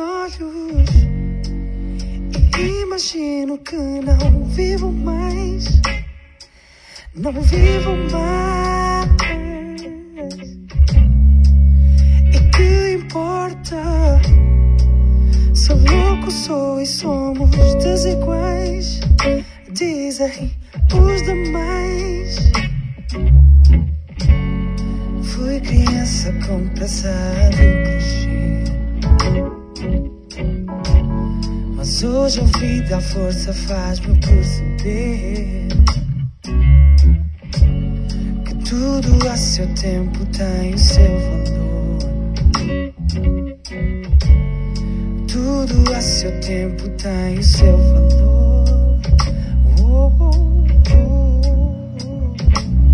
olhos e imagino que não vivo mais. Não vivo mais. E que importa? Sou louco, sou e somos desiguais, dizem os demais. Fui criança com passado crescer, mas hoje a vida, a força faz-me perceber que tudo a seu tempo tem o seu valor. Tudo a seu tempo tem o seu valor. Oh, oh, oh.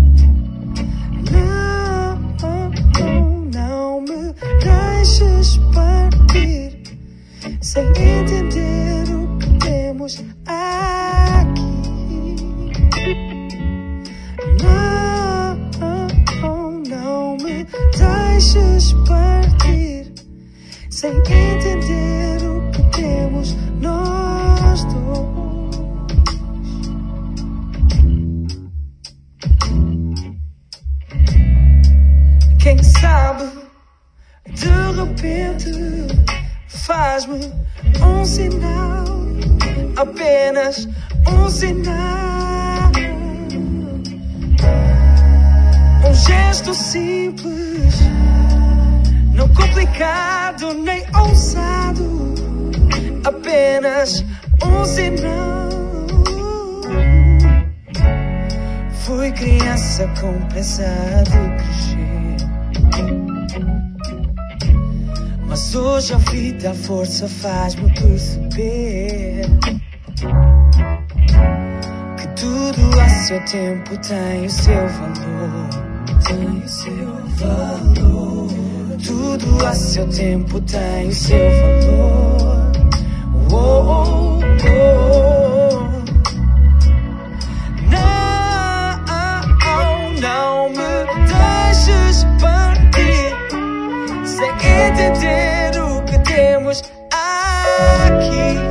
Não me deixes partir sem entender o que temos aqui. Não me deixes partir sem entender o que temos nós dois. Quem sabe, de repente, faz-me um sinal, apenas um sinal. Um gesto simples, não complicado nem ousado, apenas um sinal. Fui criança com pressa de crescer, mas hoje a vida, a força faz-me perceber que tudo a seu tempo tem o seu valor. Tem o seu valor. Tudo a seu tempo tem o seu valor. Oh, oh, oh. Não me deixes partir sem entender o que temos aqui.